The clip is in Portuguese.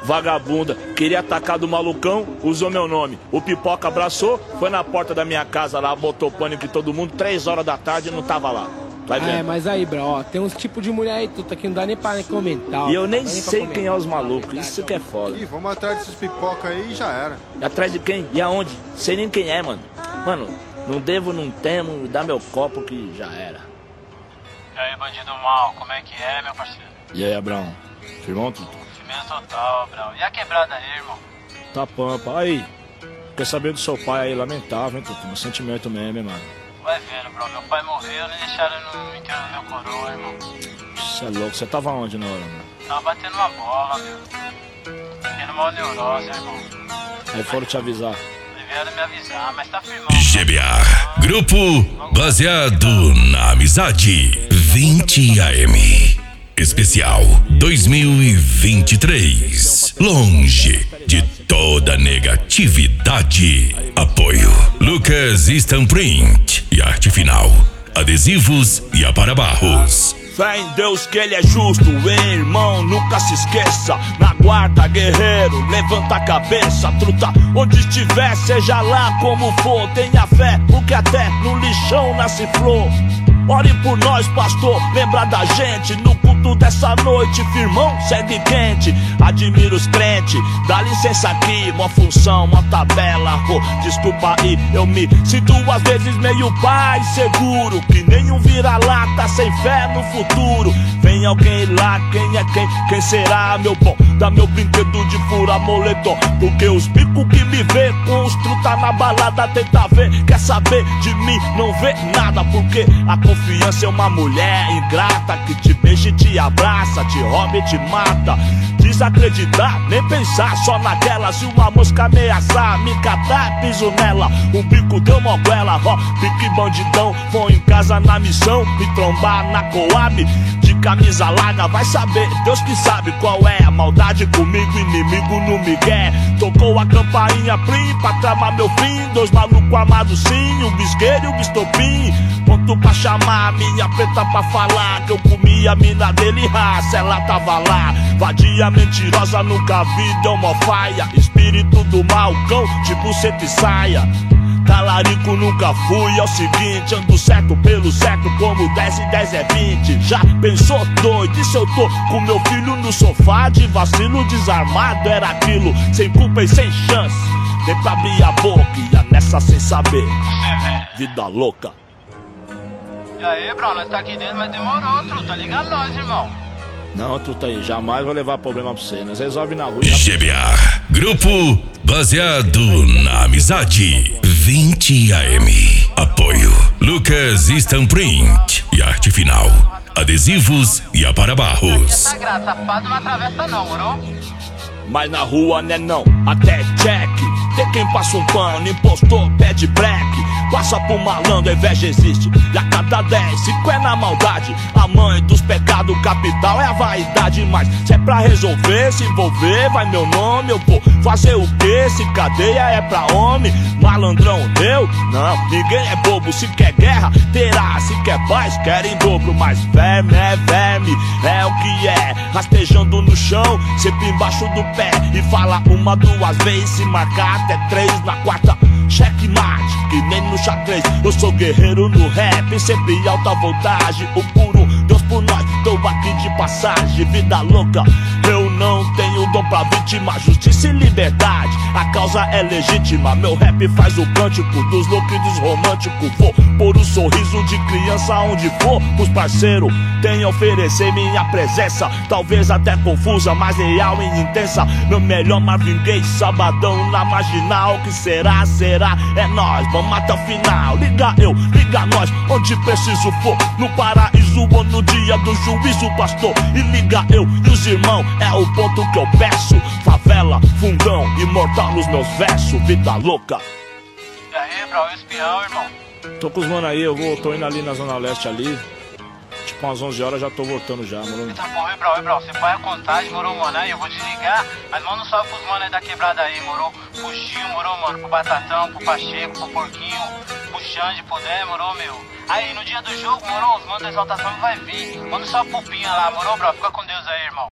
vagabunda. Queria atacar do malucão, usou meu nome. O Pipoca abraçou, foi na porta da minha casa lá, botou pânico em todo mundo, 3 horas da tarde e não tava lá. Vai vendo. Mas aí, bro, ó, tem uns tipos de mulher aí, tudo aqui, não dá nem pra comentar. Ó, e eu nem sei quem é os malucos, isso que é foda. Ih, vamos atrás desses pipoca aí e já era. E atrás de quem? E aonde? Sei nem quem é, mano. Mano, não devo, não temo, dá meu copo que já era. E aí, bandido mal, como é que é, meu parceiro? E aí, Abraão? Firmão, tudo? Firmeza total, Abraão. E a quebrada aí, irmão? Tá pampa. Aí, quer saber do seu pai aí, lamentável, hein, Tutu? Um sentimento mesmo, hein, mano. Vai vendo, bro. Meu pai morreu, nem deixaram no enterro do meu coroa, irmão. Você é louco, você tava onde na hora, mano? Tava batendo uma bola, meu. Tendo uma neurose, irmão. Aí foram te avisar. Vieram me avisar, mas tá firmão. GBA, grupo baseado na amizade. 20 AM. Especial 2023. Longe de toda negatividade. Apoio Lucas Stamprint e arte final. Adesivos e aparabarros. Fé em Deus que ele é justo, hein, irmão, nunca se esqueça. Na guarda, guerreiro, levanta a cabeça, truta, onde estiver, seja lá como for. Tenha fé, porque até no lixão nasce flor. Ore por nós, pastor, lembra da gente. No culto dessa noite, firmão, segue quente. Admiro os crentes, dá licença aqui. Uma função, uma tabela, desculpa aí. Eu me sinto às vezes meio pai seguro, que nem um vira-lata sem fé no futuro. Vem alguém lá, quem é quem? Quem será, meu bom? Dá meu brinquedo de furar moletom, porque os bicos que me vê com os truta na balada tenta ver, quer saber de mim, não vê nada, porque a confiança é uma mulher ingrata que te beija e te abraça, te rouba e te mata. Desacreditar, nem pensar só naquela. Se uma mosca ameaçar, me catar, piso nela. O bico deu moguela, ó, pique bandidão. Vou em casa na missão, me trombar na Coab. De camisa larga, vai saber, Deus que sabe qual é a maldade comigo, inimigo no migué. Tocou a campainha plim pra tramar meu fim. 2 malucos amados sim, o bisqueiro e o bistopim. Ponto pra chamar a minha preta pra falar que eu comi a mina dele, raça, ela tava lá. Vadia mentirosa, nunca vi, deu mó faia. Espírito do mal, cão, tipo seta e saia. Talarico nunca fui, é o seguinte, ando certo pelo certo, como 10 e 10 é 20. Já pensou doido, e se eu tô com meu filho no sofá de vacilo desarmado? Era aquilo, sem culpa e sem chance. Nem pra abrir a boca, ia nessa sem saber. Vida louca. E aí, bro, nós tá aqui dentro, mas demorou, truta, liga nós, irmão. Não, truta aí, jamais vou levar problema pra você, nós resolve na rua. GBA, grupo baseado na amizade. 20 AM. Apoio Lucas Stamprint e arte final. Adesivos e aparabarros. Tá graça, safado não atravessa não, moro? Mas na rua né não, até check. Tem quem passa um pano, impostor, pede black. Passa por malandro, a inveja existe. E a cada 10, 5 é na maldade. A mãe dos pecados capital é a vaidade. Mas se é pra resolver, se envolver, vai meu nome. Eu vou fazer o quê? Se cadeia é pra homem. Malandrão, eu? Não, ninguém é bobo. Se quer guerra, terá. Se quer paz, quer em dobro. Mas verme, é o que é. Rastejando no chão, sempre embaixo do pé. E fala 1, 2 vezes, se marcar até 3. Na quarta, checkmate, que nem no xadrez. Eu sou guerreiro no rap, sempre alta voltagem. O puro Deus por nós, tô aqui de passagem. Vida louca, eu não tenho dom pra vítima. Justiça e liberdade, a causa é legítima. Meu rap faz o cântico dos loucos e dos românticos. Vou pôr o sorriso de criança onde for. Os parceiros têm a oferecer minha presença. Talvez até confusa, mas real e intensa. Meu melhor Marvin Gaye, sabadão na marginal. Que será, é nós, vamos até o final. Liga eu, liga nós, onde preciso for. No paraíso ou no dia do juízo, pastor. E liga eu e os irmãos, é o ponto que eu peço. Favela, fundão, imortal nos meus versos. Vida louca. E aí, bro, o espião, irmão? Tô com os mano aí, tô indo ali na Zona Leste ali. Tipo umas 11 horas já tô voltando já, mano. Eita porra, bro, você põe a contagem, morou, mano, aí eu vou desligar. Mas manda um salve pros mano aí da quebrada aí, morou? Pro Gil, morou, mano, pro Batatão, pro Pacheco, pro Porquinho, pro Xande, pro Dé, morou, meu. Aí, no dia do jogo, morou, os manos da exaltação vai vir. Manda um salve pro Pinha lá, morou, bro? Fica com Deus.